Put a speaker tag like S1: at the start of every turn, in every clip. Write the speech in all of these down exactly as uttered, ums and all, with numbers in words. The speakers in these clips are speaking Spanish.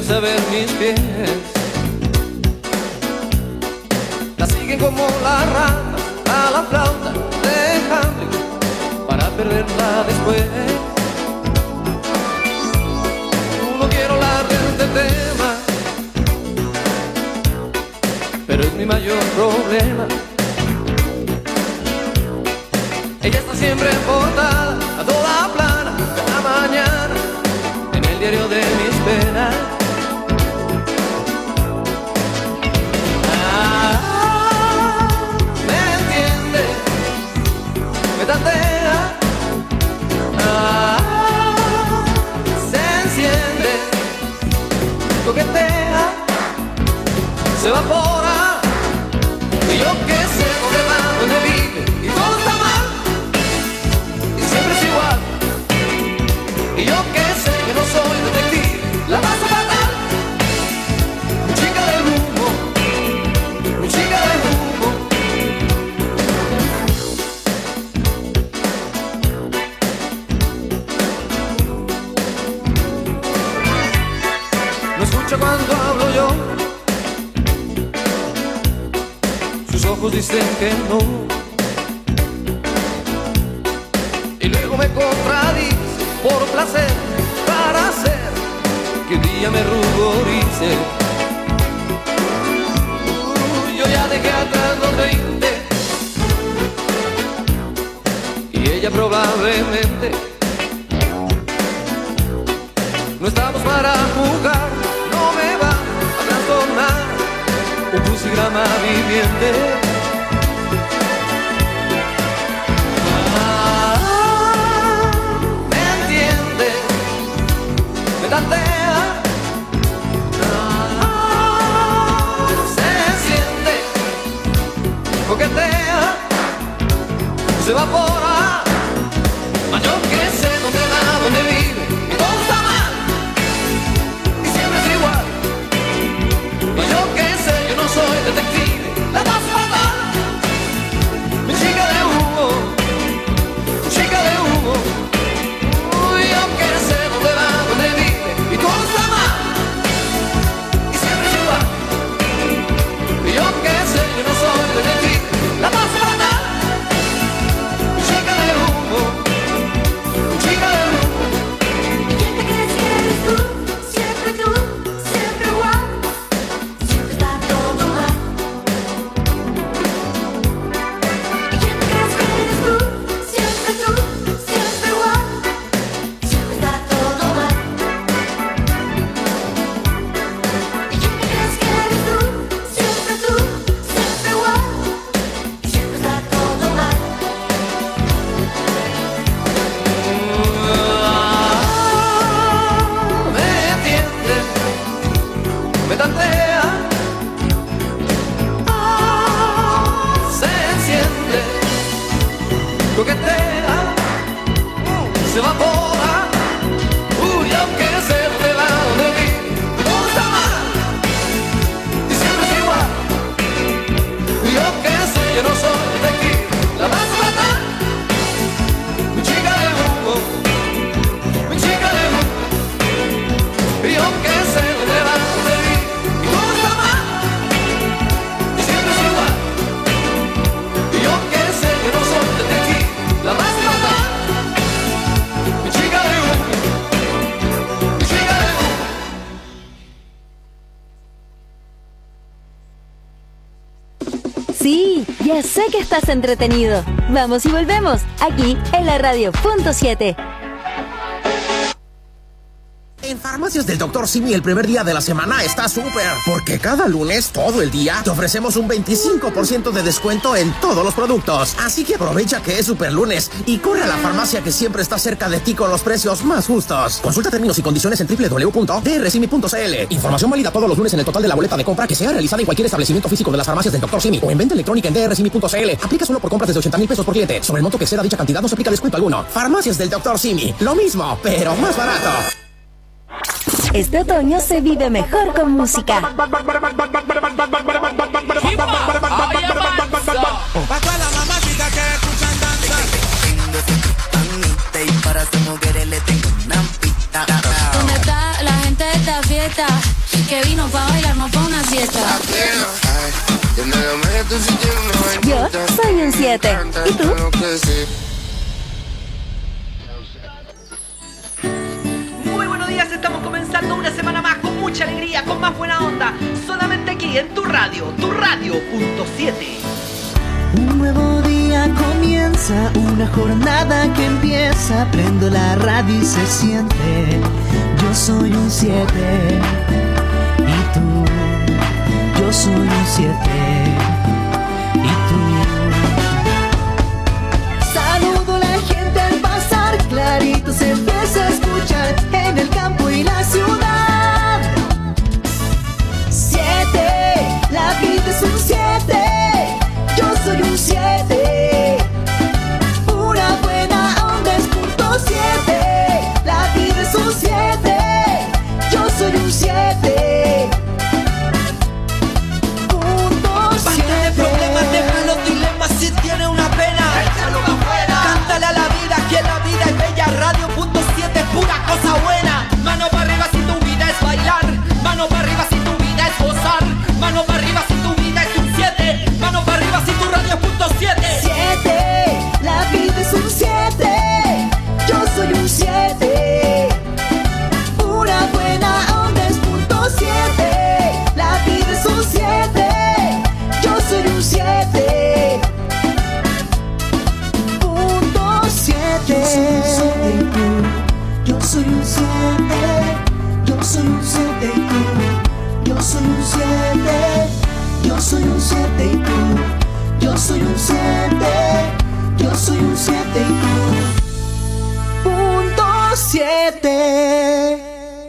S1: comienza a ver mis pies. La siguen como la rata a la flauta de Hamlet para perderla después. No quiero hablar de este tema, pero es mi mayor problema. Ella está siempre en portada, a toda plana, cada mañana, en el diario de mis penas. Ah, me entiende, me tantea, ah, se enciende, coquetea, se evapora, y yo que sé dónde va, dónde vive, y todo está mal, y siempre es igual, y yo que sé que no soy detective, la paso fatal, mi chica del humo, mi chica del humo. No escucha cuando hablo yo, sus ojos dicen que no, y luego me contradice por placer, para hacer que un día me ruborice. Uh, yo ya dejé atrás los veinte y ella probablemente. No estamos para jugar, no me va a trastornar un crucigrama viviente. Ah, me entiende, me tantea, ah, se siente, coquetea, se evapora, mas yo que sé dónde va, dónde vive, y todo está mal, y siempre es igual, mas yo que sé, yo no soy detective, la paso fatal, mi chica de humo, mi chica de humo. Uy, yo que sé dónde va, dónde vive, y todo está mal, y siempre es igual, y yo que sé, yo no soy detective, la paso fatal, mi chica de humo, mi chica de humo.
S2: ¿Quién te crees que eres tú? Siempre tú, siempre igual, siempre está todo mal. ¿Quién te crees que eres tú? Siempre tú, siempre igual, siempre está todo mal. ¿Quién te crees que eres tú? Siempre tú, siempre igual, siempre está todo mal.
S1: Me entiende, me tantea, ah, se enciende, coquetea, se evapora. Uy, aunque sé dónde va, dónde vive, todo está mal, y siempre es igual, y yo que sé, yo no soy detective, la vas a matar, mi chica de humo, mi chica de humo. Y aunque sé dónde va, dónde vive, y todo está mal, y siempre es igual, y yo que sé que no soy detective, la vas a matar, mi chica de humo, mi chica de humo.
S3: Sí, ya sé que estás entretenido. Vamos y volvemos, aquí en la radio punto siete.
S4: En Farmacias del doctor Simi el primer día de la semana está súper, porque cada lunes, todo el día, te ofrecemos un veinticinco por ciento de descuento en todos los productos. Así que aprovecha que es super lunes y corre a la farmacia que siempre está cerca de ti con los precios más justos. Consulta términos y condiciones en doble u doble u doble u punto d r simi punto c l. Información válida todos los lunes en el total de la boleta de compra que sea realizada en cualquier establecimiento físico de las farmacias del doctor Simi o en venta electrónica en d r simi punto c l. Aplica solo por compras desde ochenta mil pesos por cliente. Sobre el monto que exceda dicha cantidad no se aplica descuento alguno. Farmacias del doctor Simi. Lo mismo, pero más barato.
S3: Este otoño se vive mejor con música.
S5: Pa' toda la mamacita que escuchan danzar.
S6: Tengo ese panita y para esa mujer le tengo una pita.
S7: ¿Dónde está la gente de esta fiesta?
S2: fiesta, que vino pa' bailar, no pa' una siesta.
S3: Yo soy un siete. ¿Y tú?
S6: Muy buenos días, estamos comenzando una semana más con mucha alegría, con más buena onda. Solamente aquí en tu radio, tu radio punto siete.
S7: Un nuevo día comienza, una jornada que empieza. Prendo la radio y se siente. Yo soy un siete. Y tú, yo soy un siete. Y tú. Saludo a la gente al pasar, clarito se empieza a escuchar en el campo y la ciudad. Siete, la vida es un siete. Yo soy un siete, pura buena onda es punto siete. La vida es un siete, yo soy un siete, punto siete.
S6: Basta de problemas, de malos dilemas, si tiene una pena, échalo pa' afuera. Cántale a la vida, que la vida es bella. Radio punto siete es pura cosa buena. Mano para arriba si tu vida es bailar, mano para arriba si tu vida es gozar, mano para arriba si tu vida es un siete, mano para arriba si tu radio es punto siete.
S7: Siete, la vida es un siete, yo soy un siete, pura buena onda es punto siete. La vida es un siete, yo soy un siete, punto siete. Yo soy un siete, yo soy un siete y tú. Yo soy un siete, yo soy un siete y tú. Yo soy un siete, yo soy un siete y tú. Punto siete.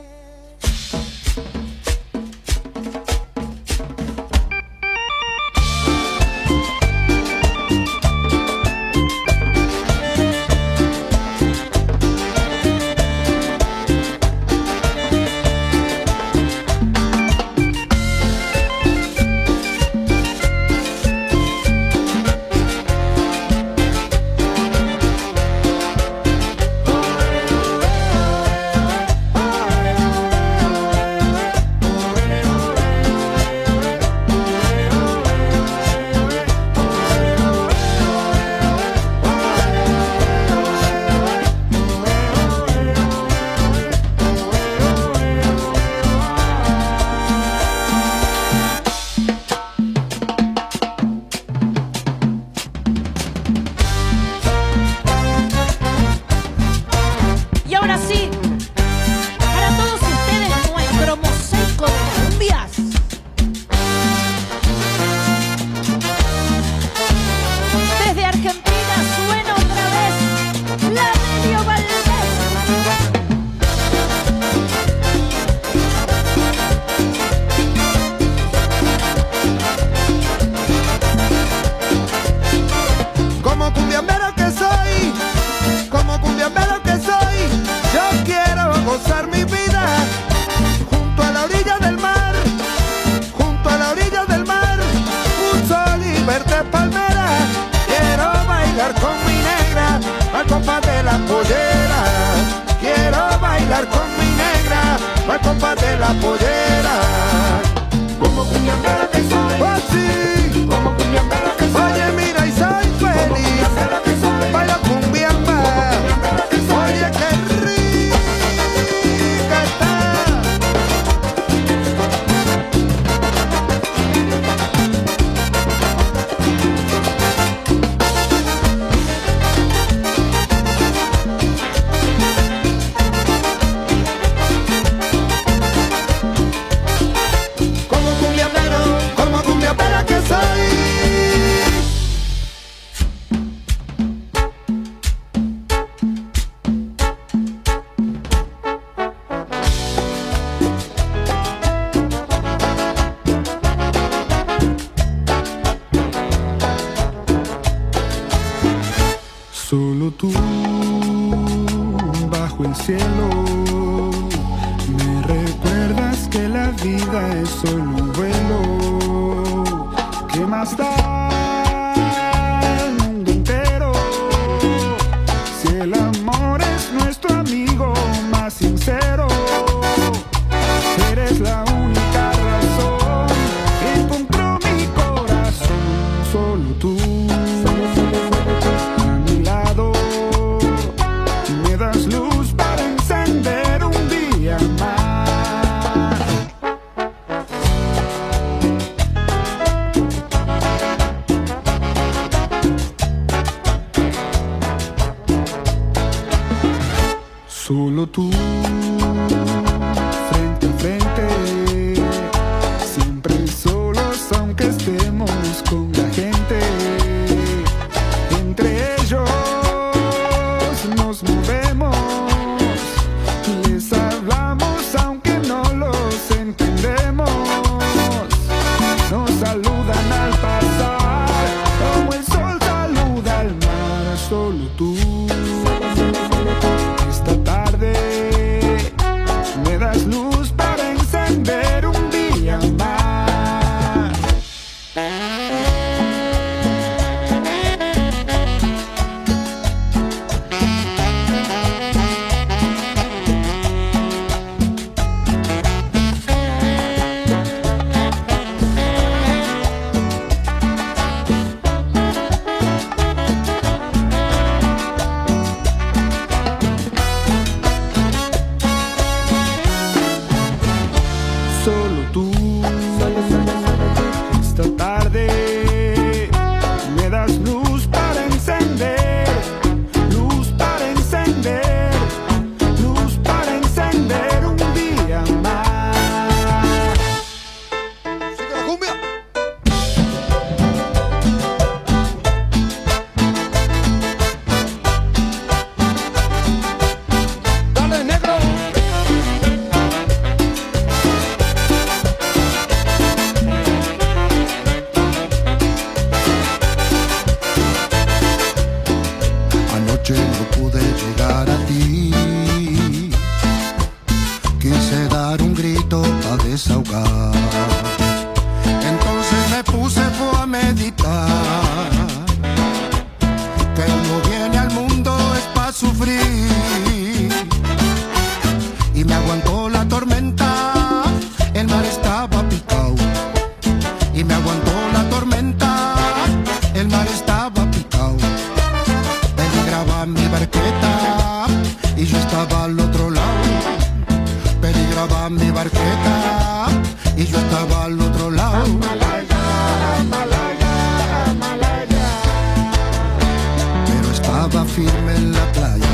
S8: Y ahora sí, para todos ustedes nuestro mosaico de cumbias. Desde Argentina suena otra vez la Medio Valdés.
S5: Como cumbiambero que soy, como cumbiambero que soy, yo quiero gozar mi vida junto a la orilla del mar, junto a la orilla del mar, un sol y verdes palmeras. Quiero bailar con mi negra al compás de la pollera. Quiero bailar con mi negra al compás de la pollera. Como cumbiambero que soy, oh sí, como cumbiambero que soy. Oye mira y soy feliz, bailo cumbiamba. Oye qué rica está. Como cumbiambero, como cumbiambero que soy. Solo tú, bajo el cielo, me recuerdas que la vida es solo un vuelo. ¿Qué más da el mundo entero si el amor es nuestro amigo más sincero? Eres solo tú. Esta tarde me das luz para encender, luz para encender, luz para encender un día más. ¡Sigue la cumbia! ¡Dale, negro!
S9: Anoche no pude llegar a ti, quise dar un grito a desahogar, entonces me puse fue a meditar, que uno viene al mundo es pa' sufrir, y me aguantó la tormenta, el mar estaba picado, y me aguantó la tormenta, el mar estaba picado. Peligraba mi barqueta y yo estaba al otro lado. Peligraba mi barqueta y yo estaba al otro lado. Pero estaba firme en la playa.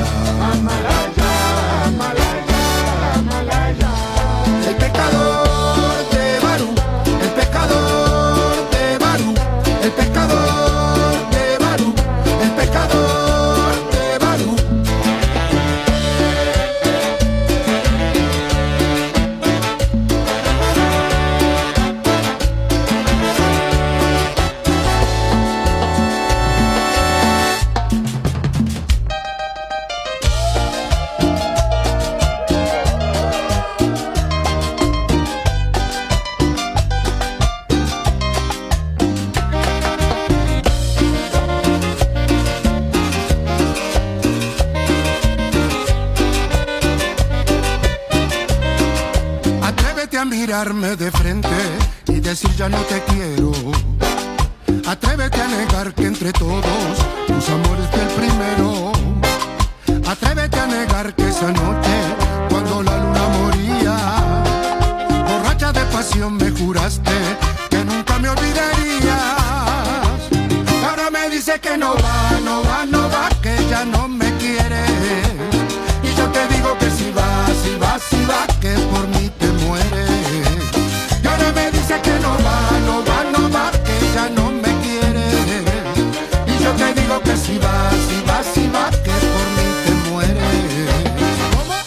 S9: El pecador de Barú, el pecador de Barú, el pecador de Barú, el pecador de Barú. Atrévete a mirarme de frente y decir ya no te quiero. Atrévete a negar que entre todos tus amores fui el primero. Atrévete a negar que esa noche, cuando la luna moría, borracha de pasión me juraste que nunca me olvidarías. Ahora me dice que no va, no va, no va, que ya no me quiere. Y yo te digo que si va, si va, si va, que por mí te mueres. Y ahora me dice que no va, no va, no va, que ya no me quiere. Y yo te digo que si va, si va, si va, que por mí te mueres. ¿Cómo?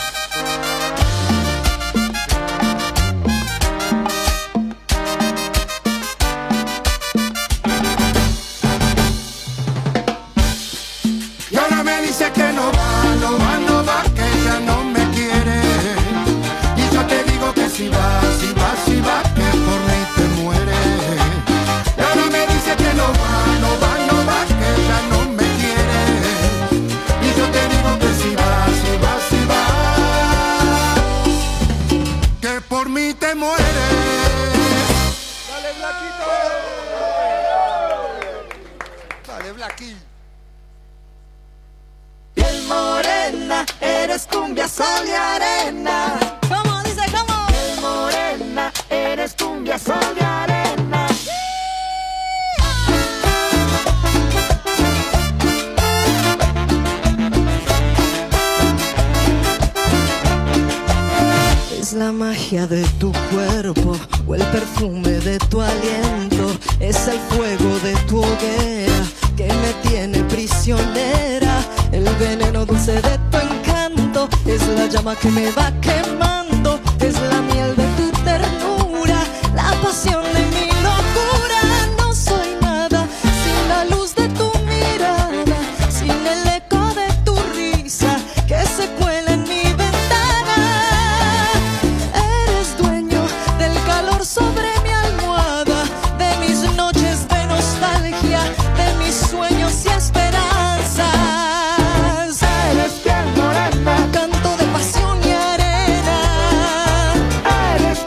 S9: Y ahora me dice que no va, no va, no va, que ya no me quiere. Y yo te digo que si va, si va, si va, que por mí te muere. Y ahora me dice que no va, no va, no va, que ya no me quiere. Y yo te digo que si va, si va, si va, que por mí te muere.
S5: ¡Dale, Blaquito! ¡Dale, Blaquito!
S7: Piel morena, eres cumbia, sol y arena.
S8: ¿Cómo dice? ¿Cómo?
S7: Piel morena, eres cumbia, sol y arena.
S6: Es la magia de tu cuerpo o el perfume de tu aliento. Es el fuego de tu hoguera que me tiene prisionera. El veneno dulce de tu encanto es la llama que me va quemando. Es la miel de tu ternura, la pasión de mi locura. No soy nada sin la luz de tu mirada, sin el eco de tu risa que se cuela en mi ventana. Eres dueño del calor sobre mi almohada, de mis noches de nostalgia, de mis sueños y esperanzas. Eres piel morena, canto de pasión y arena. Eres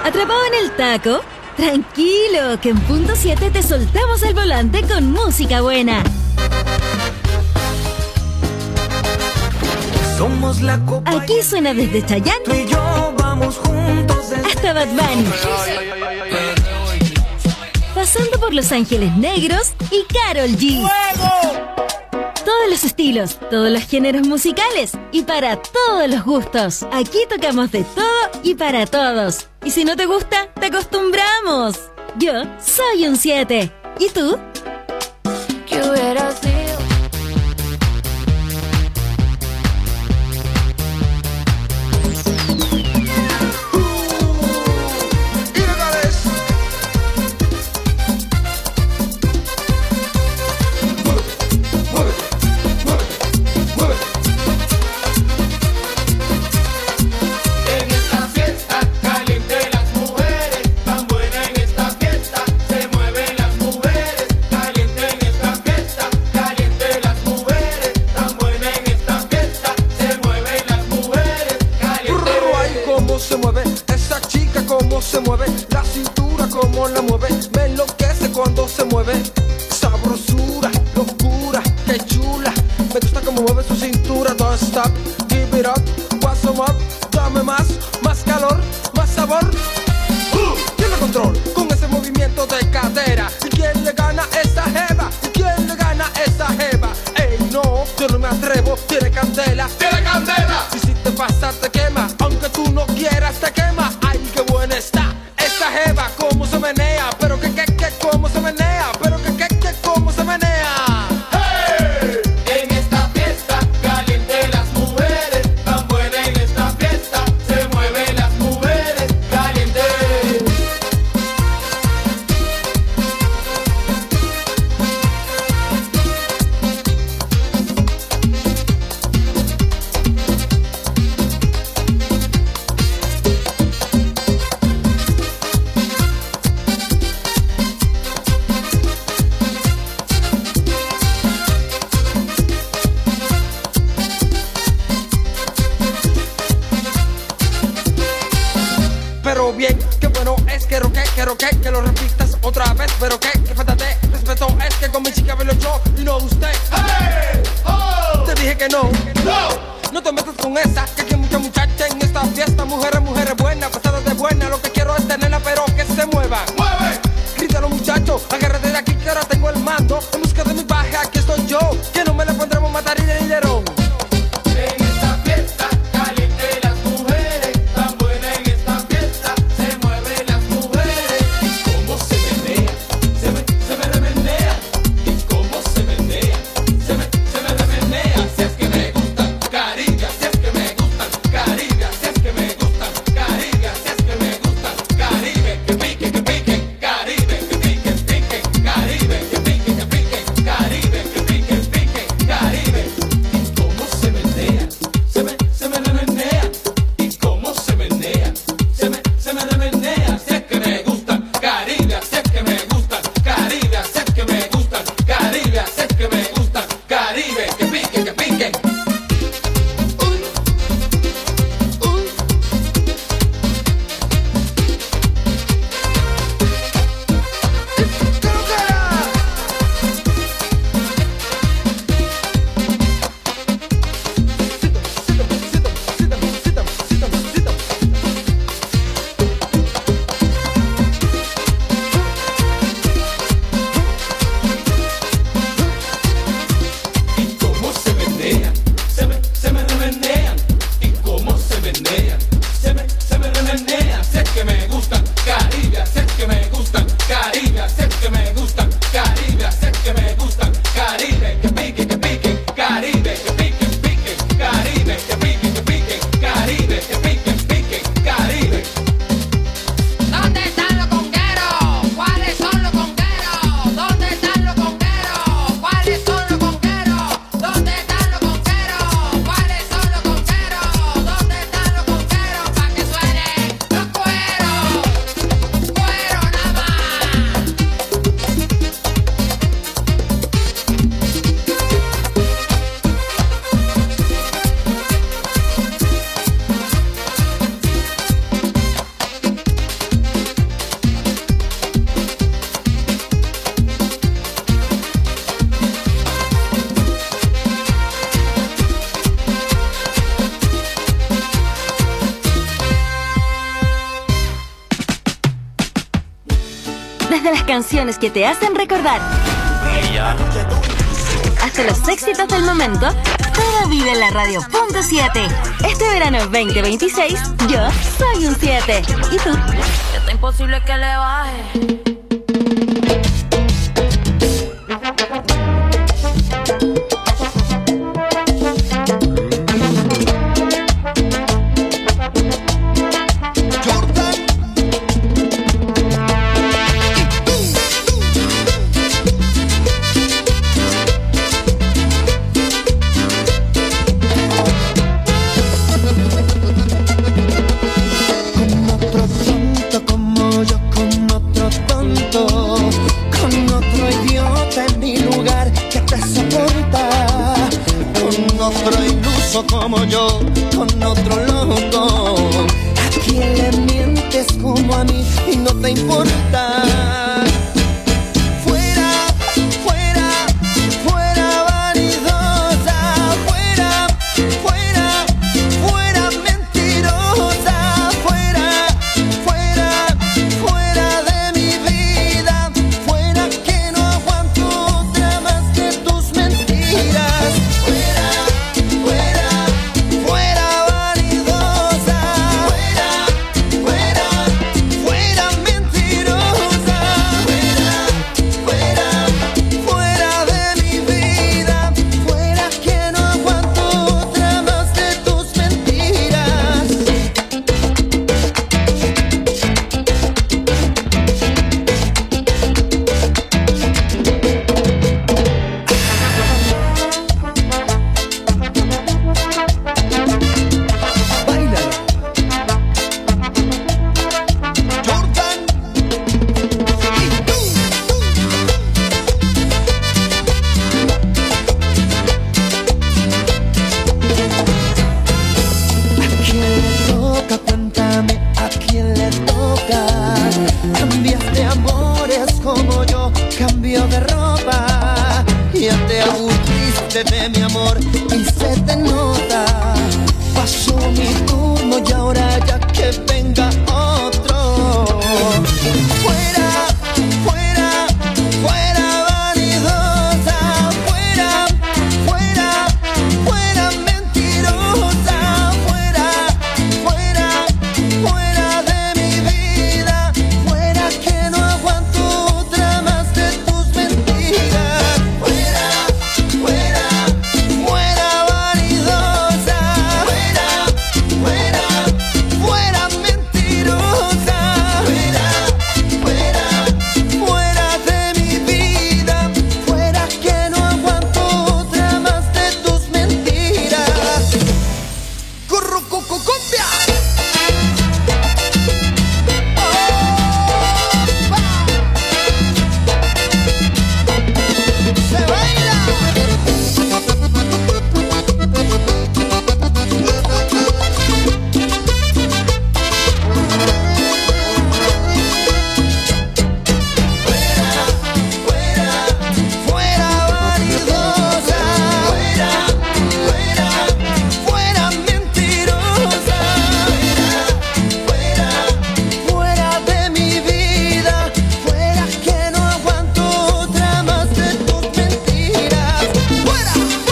S3: ¿Atrapado en el taco? Tranquilo, que en punto siete te soltamos el volante con música buena.
S1: Somos la copa.
S3: Aquí suena desde Chayanne
S1: Tú y yo vamos juntos desde
S3: hasta Bad Bunny, pasando por Los Ángeles Negros y Karol G. Todos los estilos, todos los géneros musicales y para todos los gustos. Aquí tocamos de todo y para todos. Y si no te gusta, te acostumbramos. Yo soy un siete. ¿Y tú?
S2: ¿Qué hubiera sido?
S6: Se mueve, la cintura como la mueve, me enloquece cuando se mueve. Sabrosura, locura, qué chula. Me gusta como mueve su cintura. Don't stop, give it up, what's some up. Dame más, más calor, más sabor. uh, Tiene control con ese movimiento de cadera. ¿Y quién le gana a esa jeva? ¿Y quién le gana a esa jeva? Ey, no, yo no me atrevo, tiene candela. ¡Tiene candela! Y si te pasa te quema, aunque tú no quieras te quema. Ay, qué buena está esa jeva, cómo se menea, pero que que que cómo se menea, pero que que que cómo se menea.
S1: ¡Hey! En esta fiesta caliente las mujeres, tan buena en esta fiesta, se mueven las mujeres, caliente.
S6: Pero bien, qué bueno es que roque, que roque, que lo repitas otra vez. Pero que, que falta de respeto es que con mi chica bailo yo y no usted.
S1: ¡Hey! ¡Oh!
S6: Te dije que no,
S1: ¡No!
S6: no te metas con esa, que aquí hay mucha muchacha en esta fiesta. Mujeres, mujeres buenas, pasadas de buena. Lo que quiero es tenerla, pero que se mueva.
S1: ¡Mueve!
S6: Grítalo muchachos, agárrate de aquí que ahora tengo el mando. En busca de mi baja, aquí estoy yo, que no me la pondremos matar y de dinero.
S1: En esta fiesta caliente las mujeres, tan buena en esta fiesta, se mueven las mujeres. Y cómo se menea, se me, se me remenea. Y cómo se menea, se me, se me remenea. Si es que me gustan, cariño, si es que me gustan,
S3: Desde las canciones que te hacen recordar hasta los éxitos del momento, todo vive en la radio punto siete. Este verano veinte veintiséis, yo soy un siete. ¿Y tú?
S10: Está imposible que le baje.
S6: Como yo, con otro loco. ¿A quién le mientes como a mí y no te importa? Fuera, fuera, fuera vanidosa. Fuera, fuera, fuera mentirosa. Fuera, fuera, fuera de mi vida. Fuera que no aguanto otra más que tus mentiras. Fuera, fuera. Fuera vanidosa, fuera, fuera, fuera mentirosa, fuera, fuera, fuera de mi vida, fuera que no aguanto otra más de tus mentiras. De mi amor y se te nota. Pasó mi turno y ahora ya que venga otro. Fuera, fuera, fuera vanidosa. Fuera, fuera, fuera mentirosa. Fuera, fuera, fuera de mi vida. Fuera que no aguanto otra más de tus mentiras. Fuera, fuera, fuera vanidosa, fuera, fuera, fuera mentirosa, fuera, fuera, fuera de mi vida, fuera que no aguanto otra más de tus mentiras. ¡Currucucucumbia! ¡Se baila! Fuera vanidosa, fuera, fuera, fuera mentirosa, fuera, fuera de mi vida, fuera que no aguanto otra más de tus mentiras. Fuera,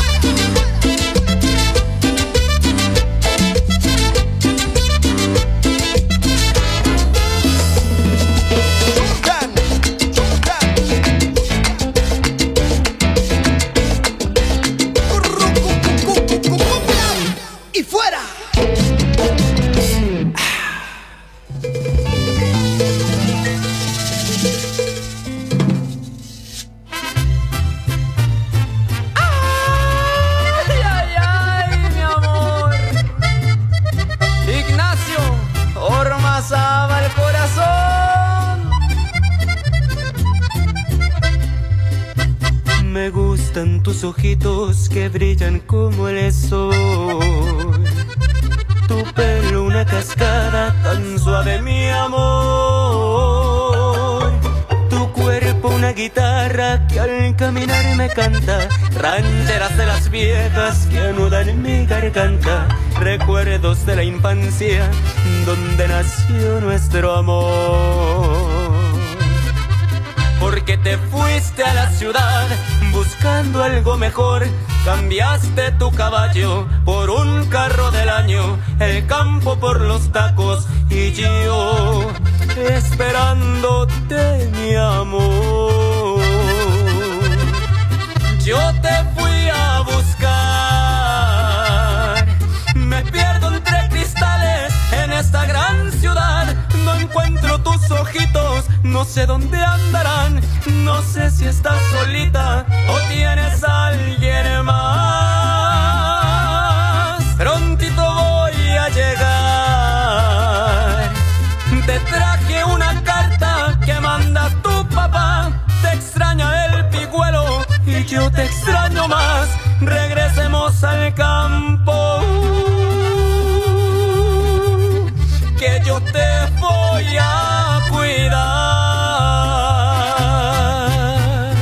S6: y fuera.
S10: Ay, ay, ay, mi amor. Ignacio Ormazábal el corazón.
S11: Me gustan tus ojitos que brillan como el sol. Tu pelo una cascada tan suave, mi amor. Tu cuerpo una guitarra que al caminar me canta. Rancheras de las viejas que anudan en mi garganta. Recuerdos de la infancia donde nació nuestro amor. porque te fuiste a la ciudad buscando algo mejor. Cambiaste tu caballo por un carro del año, el campo por los tacos y yo esperándote, mi amor. Yo te fui a buscar, me pierdo entre cristales en esta gran ciudad. No encuentro tus ojitos, no sé dónde andarán. No sé si estás solita o tienes a alguien más. Prontito voy a llegar. Te traje una carta que manda tu papá. Te extraña el pigüelo y yo te extraño más. Regresemos al campo, que yo te voy a cuidar.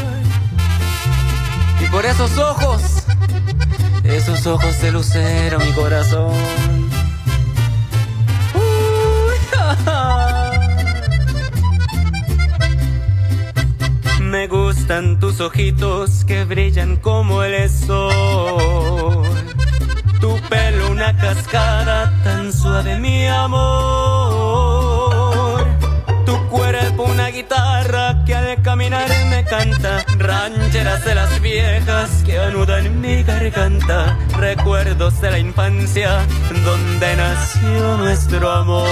S11: Y por esos ojos, esos ojos de lucero, mi corazón. Uy, ja, ja. Me gustan tus ojitos que brillan como el sol. Tu pelo una cascada tan suave, mi amor. Tu cuerpo una guitarra que al caminar me canta. Rancheras de las viejas que anudan mi garganta. Recuerdos de la infancia donde nació nuestro amor.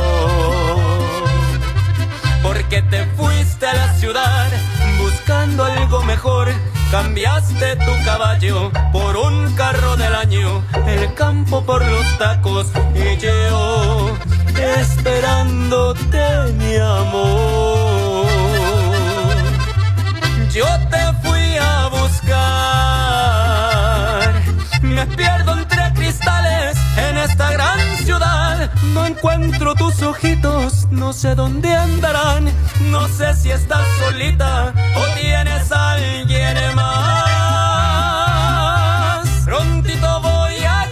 S11: Porque te fuiste a la ciudad buscando algo mejor. Cambiaste tu caballo por un carro del año, el campo por los tacos y yo esperándote, mi amor. Yo te fui a buscar, me pierdo entre cristales en esta gran ciudad. No encuentro tus ojitos, no sé dónde andarán. No sé si estás solita o tienes a alguien más. Prontito voy a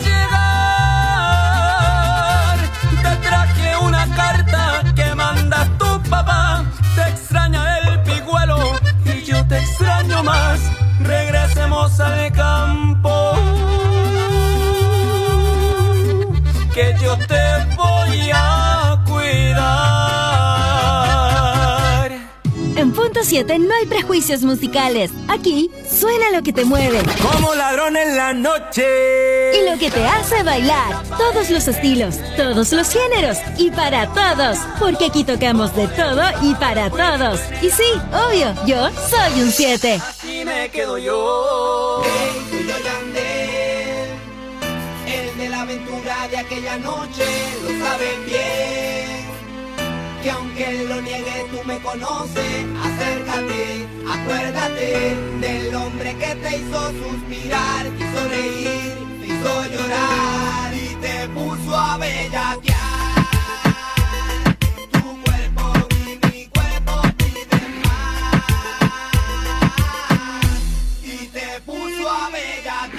S11: llegar. Te traje una carta que manda tu papá. Te extraña el pigüelo y yo te extraño más. Regresemos al campo, que yo te voy a cuidar.
S3: En Punto siete no hay prejuicios musicales. Aquí suena lo que te mueve.
S6: Como ladrón en la noche.
S3: Y lo que te hace bailar. Todos los estilos, todos los géneros y para todos. Porque aquí tocamos de todo y para todos. Y sí, obvio, yo soy un siete.
S6: Así me quedo yo.
S12: Hey, soy yo Yandel, el de la aventura de aquella noche. Lo saben bien, que aunque lo niegue tú me conoces. Acércate, acuérdate del hombre que te hizo suspirar, quiso reír, te hizo llorar y te puso a bellaquear. Tu cuerpo y mi cuerpo piden más y te puso a bellaquear.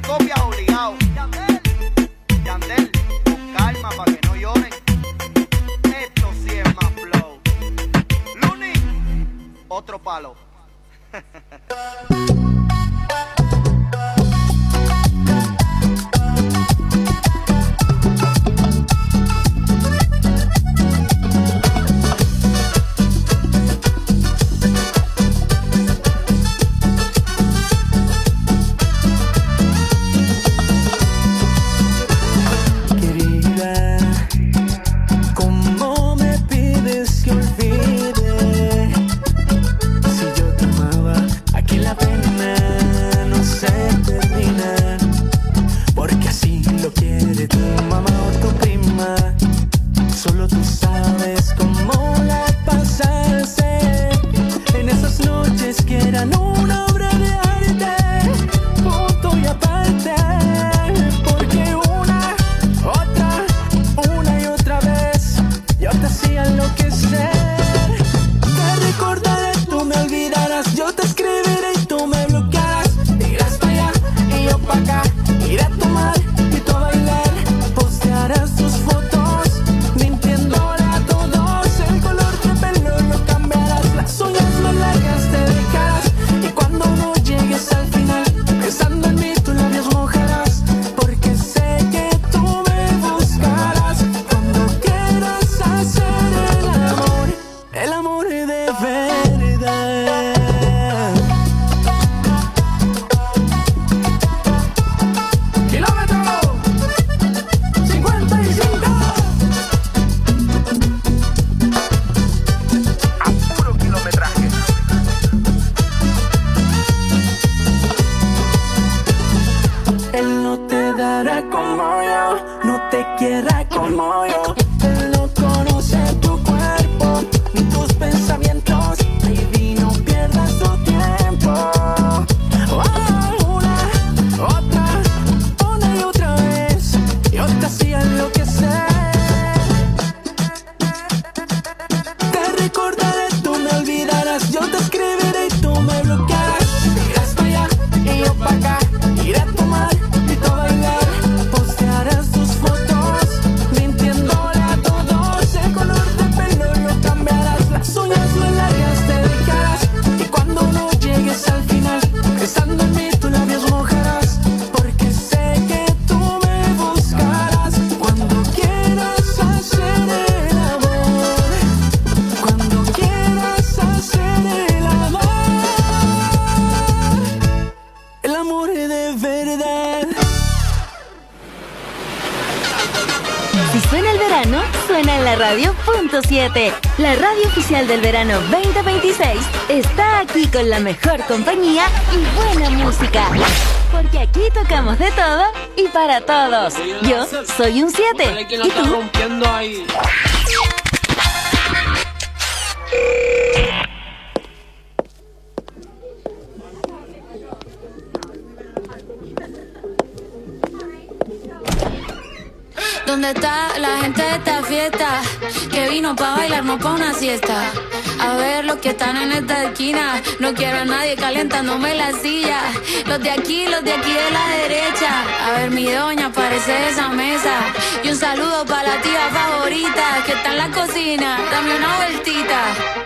S13: copias obligado. Yandel, Yandel, con calma pa' que no lloren. Esto sí es más flow. Luni, otro palo.
S3: La radio oficial del verano veinte veintiséis está aquí con la mejor compañía y buena música. Porque aquí tocamos de todo y para todos. Yo soy un siete. ¿Y tú?
S14: ¿Dónde está la gente de esta fiesta? Que vino pa' bailar, no pa' una siesta. A ver los que están en esta esquina. No quiero a nadie calentándome la silla. Los de aquí, los de aquí de la derecha. A ver mi doña, parece de esa mesa. Y un saludo pa' la tía favorita que está en la cocina. Dame una vueltita.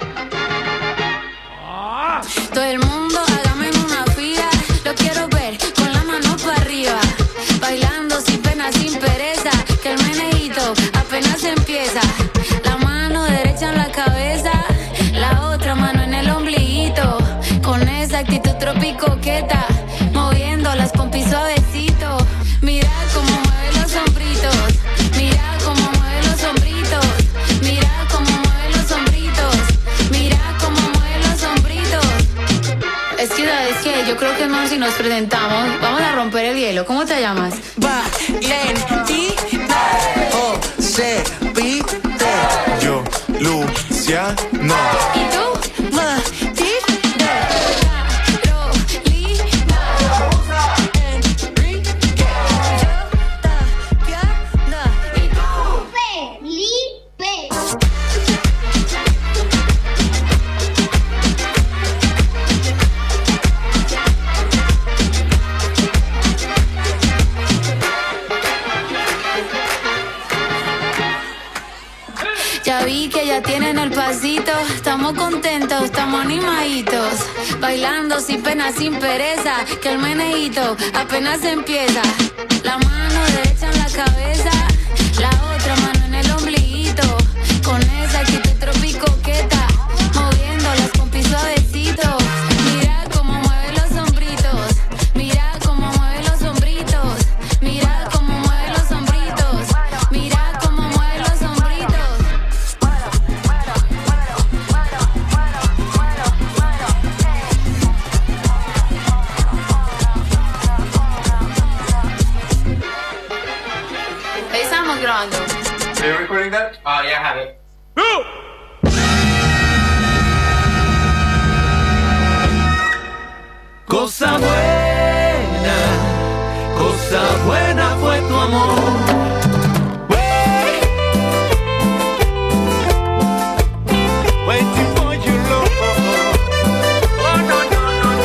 S14: Todo el mundo hágame una fila. Lo quiero ver con la mano para arriba. Bailando sin pena, sin pereza. Que el menejito apenas empieza. La mano derecha en la cabeza, la otra mano en el ombliguito. Con esa actitud tropicoqueta, moviendo las pompis suavecito. Mira cómo mueve los hombritos. Mira cómo mueve los hombritos. Mira cómo mueve los hombritos. Mira cómo mueve los hombritos. Es que, ¿sabes qué? Yo creo que no, si nos presentamos, vamos a romper el hielo. ¿Cómo te llamas? Valentina.
S15: O C P T. Yo, Luciano.
S14: ¿Y tú? Matilde. Estamos contentos, estamos animaditos, bailando sin pena, sin pereza, que el meneíto apenas empieza. La mano derecha en la cabeza, la otra mano en el ombliguito, con esa actitud tropicoqueta, moviendo las pompis suavecito. Mira cómo mueve los hombritos, mira cómo mueve los hombritos, mira cómo mueve los hombritos, mira cómo mueve los hombritos. Estamos grabando.
S16: Are you recording that? Oh, yeah, I have it.
S1: Cosa buena, cosa buena fue tu amor.
S17: Waiting for you, Lord. Oh, no, no,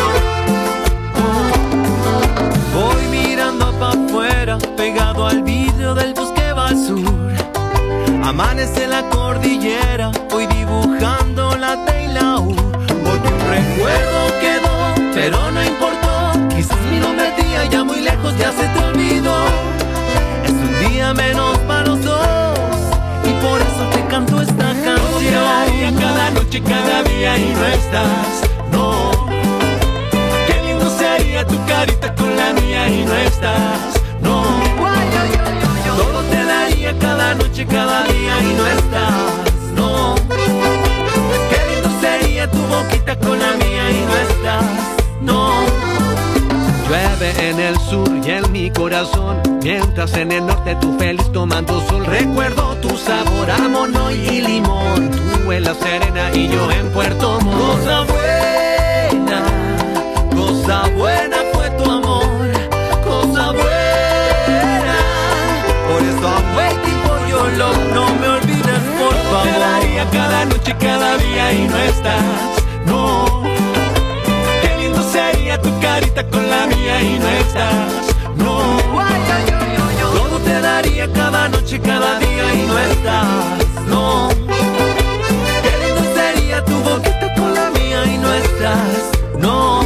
S17: no, no.
S1: Voy mirando pa' afuera, pegado al vidrio del bosque va al sur. Amanece la cordillera, voy dibujando la T y la U. Porque un recuerdo quedó, pero no importó. Quizás mi nombre a ti allá muy lejos ya se te olvidó. Es un día menos para los dos, y por eso te canto esta canción.
S17: Cada noche, cada día y no estás, no. Qué lindo sería tu carita con la mía y no estás, no.
S1: Todo te daría cada noche, cada día y no estás, no. Qué lindo sería tu boquita con la mía y no estás, no. Llueve en el sur y en mi corazón, mientras en el norte tú feliz tomando sol. Recuerdo tu sabor a mono y limón, tú en la Serena y yo en Puerto Montt. Cosa buena, cosa buena fue tu amor, cosa buena. Por eso I'm waiting for your love, no me olvides por favor.
S17: Te daría cada noche, cada día y no estás, no. Qué lindo sería tu carita con la mía y no estás, no.
S1: Todo te daría cada noche, cada día y no estás, no. Qué lindo sería tu boquita con la mía y no estás, no.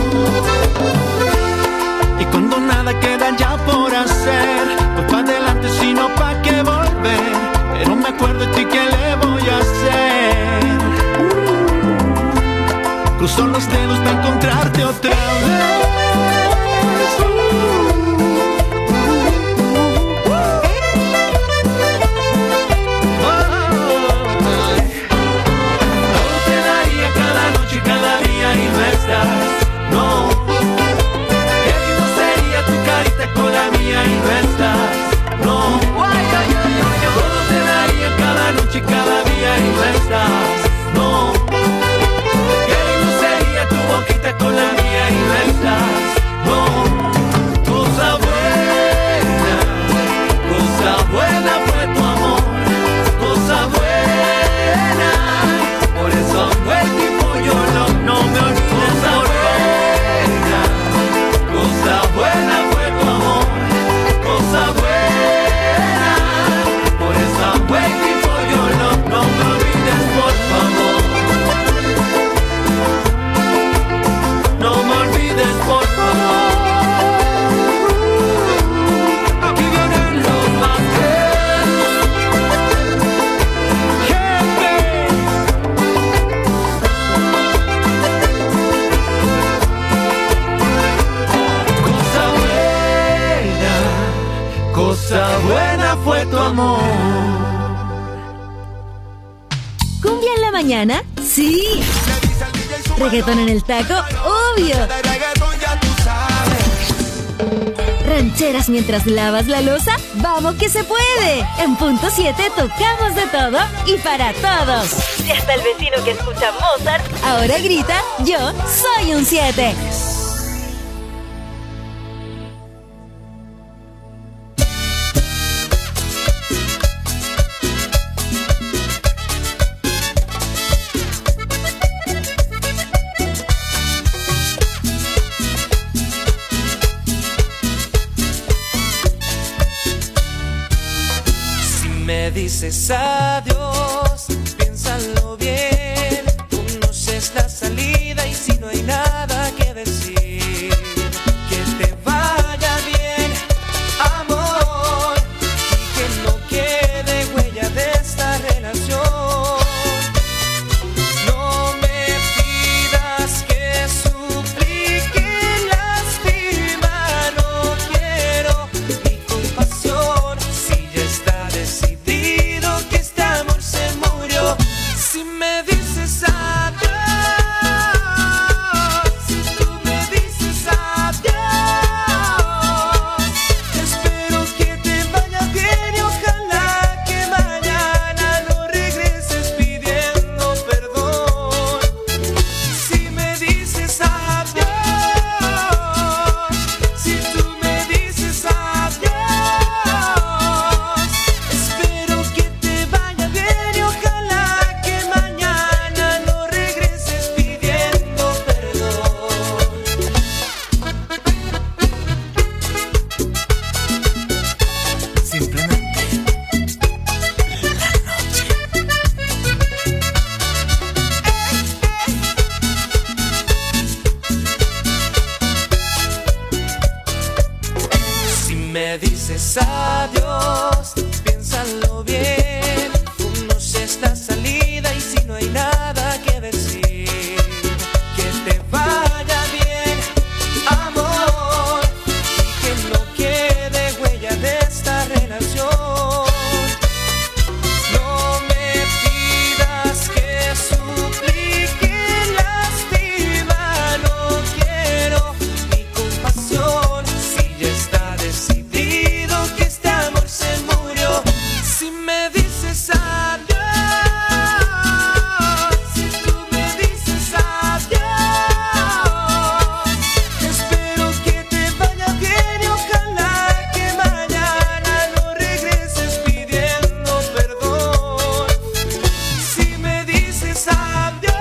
S17: Y cuando nada queda ya por hacer, pues pa' adelante sino pa' que volver. Pero me acuerdo de ti, ¿qué le voy a hacer? Cruzo los dedos para encontrarte otra vez.
S1: No, qué lindo sería tu carita con la mía y no estás, no. Todo te daría cada noche, cada día y no estás, no. Qué lindo sería tu boquita con la mía y no estás, no. Cosa buena, cosa buena fue tu amor, cosa buena. Por eso I'm waiting for your love, no me olvides. Cosa buena fue tu amor, cosa buena. Por eso I'm waiting for your love, no me olvides por favor. No me olvides por favor. Aquí vienen los Vázquez. Jefe. Cosa buena fue tu amor.
S3: ¿Cumbia en la mañana? Sí. ¿Reggaetón en el taco? Obvio. ¿Rancheras mientras lavas la loza? ¡Vamos que se puede! En Punto siete tocamos de todo y para todos. Y hasta el vecino que escucha Mozart ahora grita, yo soy un siete.
S18: Me dices adiós, piénsalo bien, tú no me dices adiós, piénsalo bien. Conoces la salida y si no hay nada que decir, que te vaya bien, amor, y que no quede huella de esta relación. No me pidas que suplique lástima, no quiero ni compasión. Si ya está decidido que este amor se murió, si me dices adiós, si tú me dices adiós, espero que te vaya bien y ojalá que mañana no regreses pidiendo perdón. Si me dices adiós,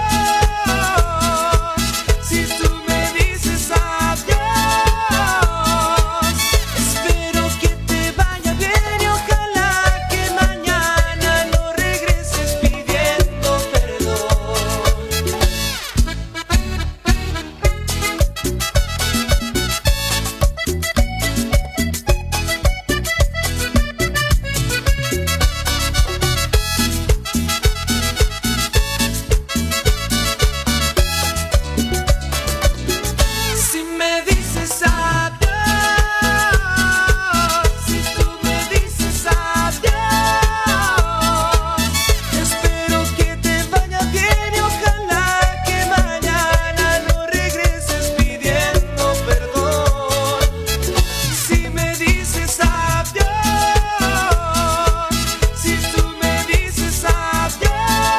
S18: si tú me dices adiós, espero que te vaya bien y ojalá que mañana no regreses pidiendo perdón. Si me dices adiós, si tú me dices adiós, espero que te vaya bien y ojalá que mañana no regreses pidiendo perdón. Si me dices adiós, si tú me dices adiós,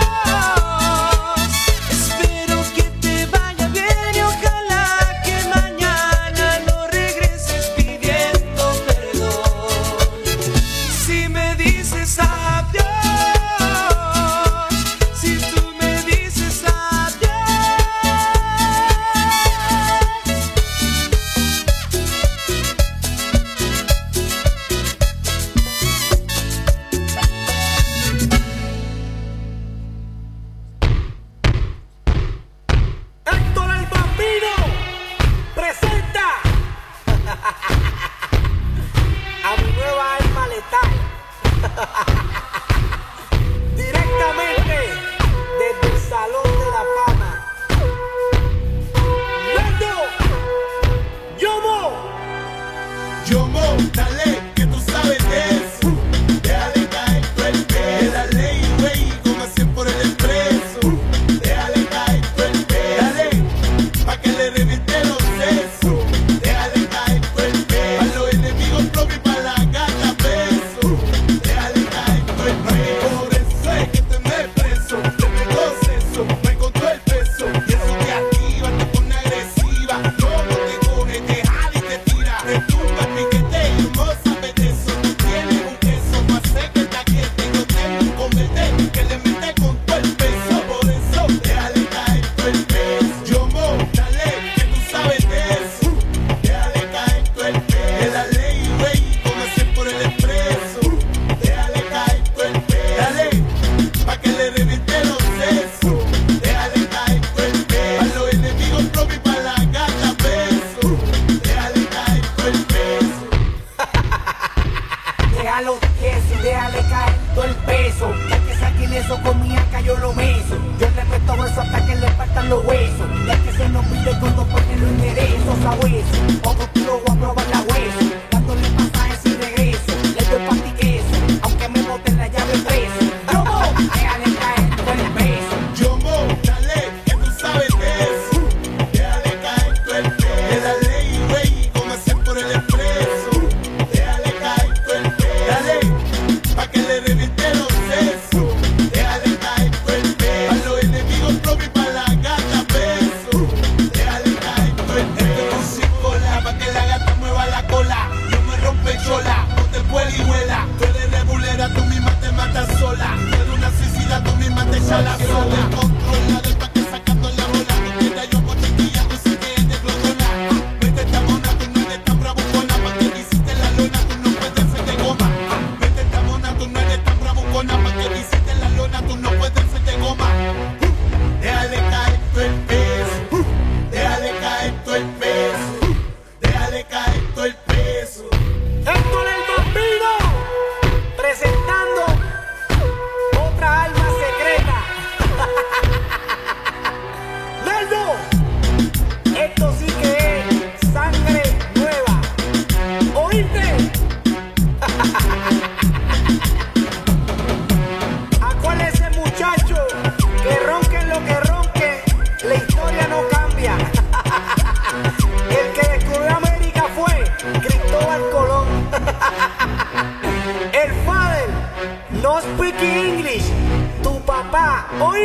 S18: espero que te vaya bien y ojalá que mañana no regreses pidiendo perdón. Si me dices adiós, si tú me dices adiós.
S19: Héctor el Bambino presenta a mi nueva alma letal directamente desde el Salón de la Fama. ¡Leto! ¡Yomo!
S20: Yomo, dale, que tú sabes de eso. Déjale caer tu el pelo. Dale, güey, como hacen por el expreso. Déjale caer tu el pelo. Dale, pa' que le reviente los sesos. Déjale caer tu el pelo. A los enemigos propios y pa' la gata peso. Déjale caer tu el pelo. Por eso es que te me preso. Te pego seso, me encontró el peso. Y eso te activa, te pone agresiva. Como te coge, te jala y te tira. Te tumba el piquete y no sabes de eso. Tú tienes un queso pa' hacer que te aquiete. Yo tengo un comete que le mete con todo el peso. Por eso, déjale caer todo el peso. Yomo, dale, que tú sabes de eso. Déjale caer todo el peso. Dale, güey, como hacen por el expreso. Déjale caer todo el peso. Dale, pa' que le reviente los sesos. Déjale caer todo el peso. A los enemigos propios y pa' la gata peso. Déjale caer todo el peso.
S19: Déjalo eso y déjale caer todo el peso. Ya que saquen eso con mi acá yo lo meso. Yo le meto eso hasta que le faltan los huesos. Ya que se nos pide todo porque lo enderezo, sabueso. Otro tiro voy a probar la hueso. Dándole pasajes y regreso. Le doy pa' ti queso, aunque me boten la llave preso. Yomo, déjale caer todo el peso.
S20: Yomo, dale, que tú sabes de eso. Déjale caer todo el peso. Dale, güey, como hacen por el expreso. Déjale caer todo el peso. Dale, pa' que le reviente los sesos. Déjale caer todo el peso. A los enemigos propios y pa' la gata peso. Déjale caer todo el peso. Con cinco la pa' que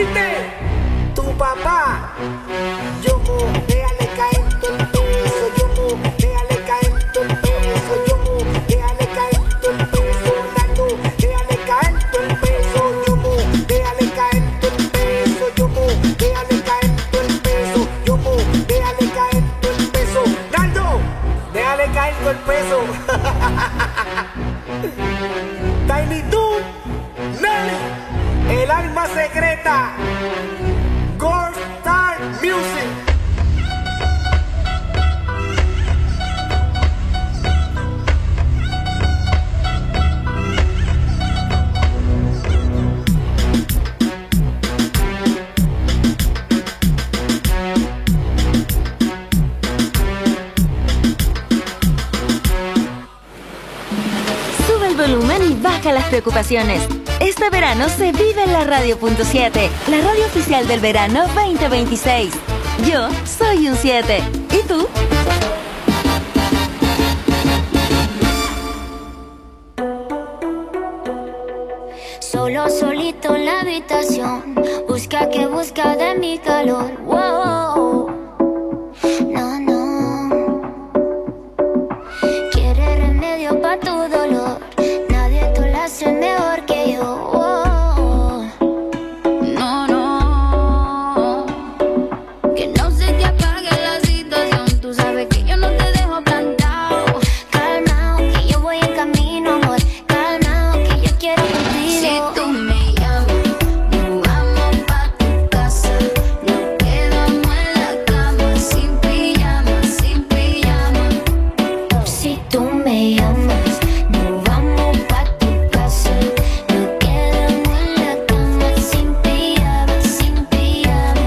S19: ¿Oíste? Tu papá. Yo mo, déjale caer todo el peso. Yo mo, déjale caer todo el peso. Yo mo, déjale caer todo el peso. Nando, déjale caer todo el peso. Yo mo, déjale caer todo el peso. Yo mo, déjale caer todo el peso. Yo mo, déjale caer todo el peso. Nando, déjale caer todo el peso. Tiny Toon, Nelly, el alma secreta, Gold Star Music.
S3: Sube el volumen y baja las preocupaciones. Este verano se vive en la Radio punto siete, la radio oficial del verano veinte veintiséis. Yo soy un siete. ¿Y tú?
S2: Solo solito en la habitación, busca que busca de mi calor. Wow. No, no. Quiere remedio pa' tu dolor. Nadie te lo hace mejor que yo. Wow. No, no. Que no se te apague la situación. Tú sabes que yo no te dejo plantado. Calmao, que yo voy en camino, amor. Calmao, que yo quiero contigo. Si tú me llamas, nos vamos pa' tu casa. Nos quedamos en la cama, sin pijama, sin pijama. Si tú me llamas, nos vamos pa' tu casa. Nos quedamos en la cama, sin pijama, sin pijama.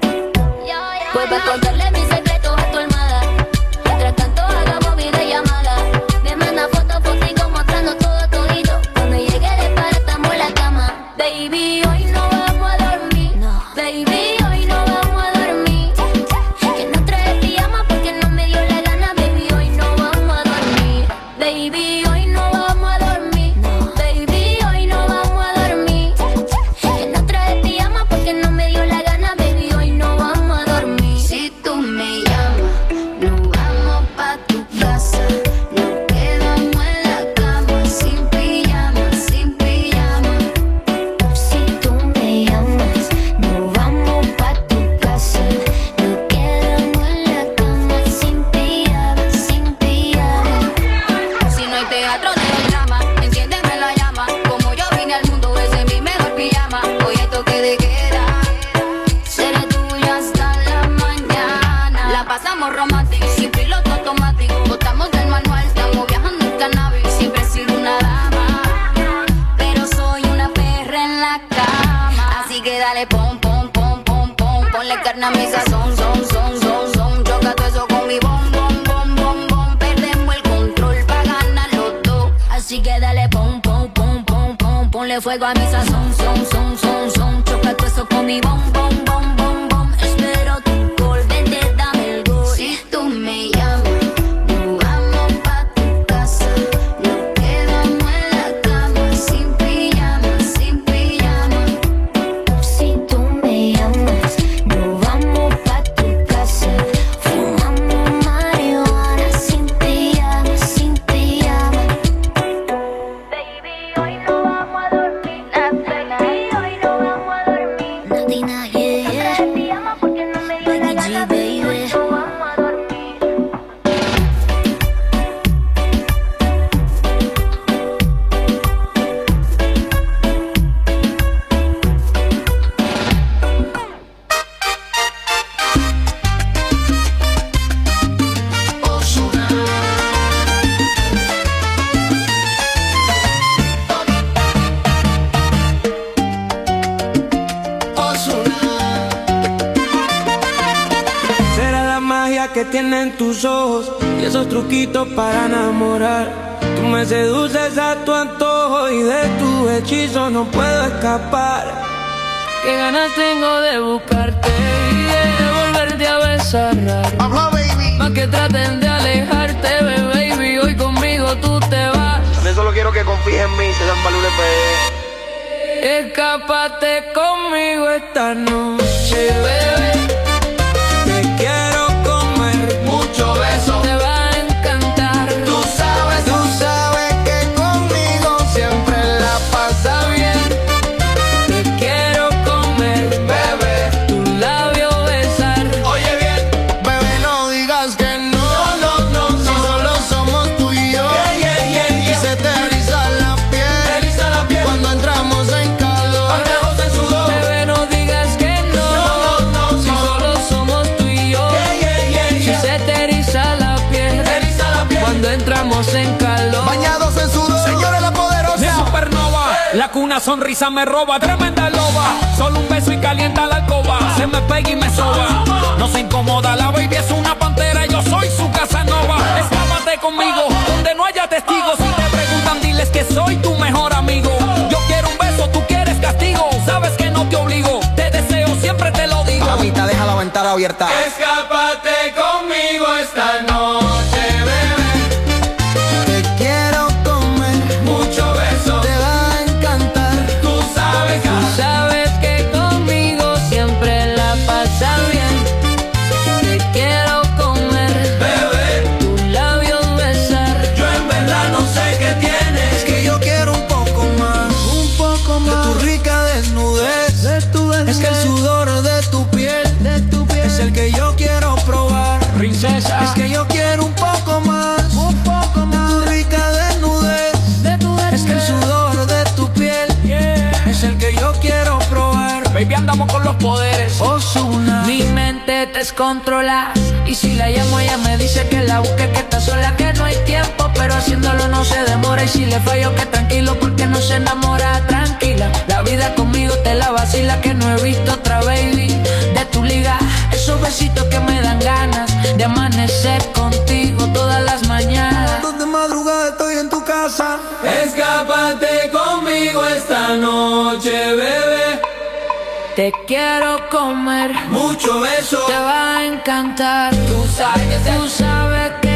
S2: Voy pa' contarle mis secretos a tu almohada. Mientras tanto hagamos videollamada. Me manda fotos, fotico mostrando todo todito. Cuando llegue de para estamos en la cama. Baby, hoy no vamos a dormir. Baby, hoy no vamos a dormir. Que no trae pijama porque no me dio la gana. Baby, hoy no vamos a dormir. Baby, hoy no vamos a dormir. Baby, hoy no vamos a dormir. Que no trae pijama porque no me dio la gana. Baby, hoy no vamos a dormir. Si tú me llamas, nos vamos pa' tu casa. Nos quedamos en la cama, sin pijama, sin pijama. Si tú me llamas, nos vamos pa' tu casa. Nos quedamos en la cama, sin pijama, sin pijama. Si no hay teatro de drama, enciéndeme la llama. Como yo vine al mundo, ese es mi mejor pijama. Hoy hay toque de queda, seré tuya hasta la mañana. La pasamos romántico, sin piloto automático. Botamos del manual, estamos viajando en cannabis. Siempre he sido una dama, pero soy una perra en la cama. Así que dale pom, pom, pom, pom, pom. Ponle carne a mi sazón, son, son, son, son. Choca todo eso con mi bom, bom, bom, bom, bom. Perdemos el control pa' ganar los dos. Así que dale pom, pom, pom, pom, pom. Ponle fuego a mi sazón, son, son, son, son. Choca todo eso con mi bom, bom, bom, bom, bom. Espero tu gol, vente, dame el gol. Si tú me llamas, nos vamos pa' tu casa. Nos quedamos en la cama, sin pijama, sin pijama. Si tú me llamas, nos vamos pa' tu casa. Fumamos marihuana, sin pijama, sin pijama. Baby, hoy no vamos a dormir. Baby, hoy no vamos a dormir. Nadina, yeah, yeah. Porque no me dio la gana, baby. Hoy no vamos a dormir.
S18: Será la magia que tienen tus ojos y esos truquitos para enamorar. Tú me seduces a tu antojo y de tu hechizo no puedo escapar.
S21: Qué ganas tengo de buscarte y de volverte a besar. Más que traten de alejarte, baby, hoy conmigo tú te vas.
S22: También solo quiero que confíes en mí, César Malule P.
S21: Escápate conmigo esta noche, bebé. Te quiero comer, mucho beso, te va a encantar. Tú sabes, tú sabes que conmigo siempre la pasa bien. Te quiero comer, bebé, tu labio besar. Oye bien,
S5: Bebé, no digas que no,
S21: no, no, no,
S5: si solo somos tú y yo.
S21: Yeah, yeah, yeah, yeah.
S5: Y se te eriza la piel,
S21: te eriza la piel
S5: cuando entramos en calor.
S21: Andamos en sudor. Bebé, no digas que no, no, no, no, si no. Solo somos tú y yo. Yeah, yeah, yeah, yeah. Si se te eriza la piel, te eriza la piel cuando entramos en calor.
S5: Bañados en sudor, señores, la poderosa.
S17: De supernova, hey. La cuna sonrisa me roba, tremenda loba. Solo un beso y calienta la alcoba. Se me pega y me soba. No se incomoda, la baby es una pantera. Yo soy su Casanova. Escápate conmigo, donde no haya testigos. Si te preguntan, diles que soy tu mejor amigo. Yo quiero un beso, tú quieres castigo. Sabes que no te obligo, te deseo, siempre te lo digo.
S6: Mamita, deja la ventana abierta.
S21: Escápate conmigo esta noche, bebé.
S5: Te quiero comer,
S21: Mucho beso,
S5: te va a encantar.
S21: tú sabes que tú sabes que conmigo siempre la pasa bien. Te quiero comer,
S17: Bebé,
S21: tus labios besar.
S17: yo en verdad no sé qué tienes.
S5: Es que yo quiero un poco más, un poco más de tu rica desnudez, de tu desnudez. Es que el sudor de tu piel, de tu piel, es el que yo quiero probar.
S17: Princesa,
S5: Es que yo quiero un poco más, un poco más de tu rica desnudez, de tu desnudez. Es que el sudor de tu piel,
S17: yeah.
S5: es el que yo quiero probar.
S17: Baby, andamos con los poderes.
S5: Ozuna,
S21: Mi mente te descontrola. Y si la llamo ella me dice que la busque, que está sola, que no hay tiempo, pero haciéndolo no se demora. Y si le fallo que tranquilo porque no se enamora. Tranquila, la vida conmigo te la vacila, que no he visto otra baby de tu liga. Esos besitos que me dan ganas de amanecer contigo todas las mañanas.
S5: de madrugada estoy en tu casa.
S21: Escápate conmigo esta noche, bebé. Te quiero comer,
S17: Mucho beso,
S21: te va a encantar. Tú sabes, tú sabes que